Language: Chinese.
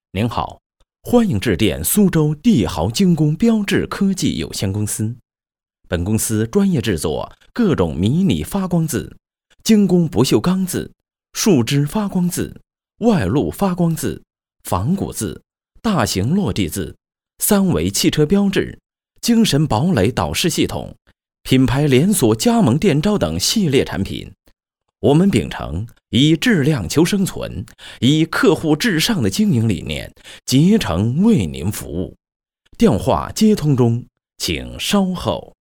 您好，欢迎致电苏州帝豪精工标致科技有限公司。本公司专业制作各种迷你发光字、精工不锈钢字、树脂发光字、外露发光字、仿古字、大型落地字、三维汽车标志、精神堡垒导视系统、品牌连锁加盟电招等系列产品。我们秉承以质量求生存、以客户至上的经营理念，竭诚为您服务。电话接通中，请稍后。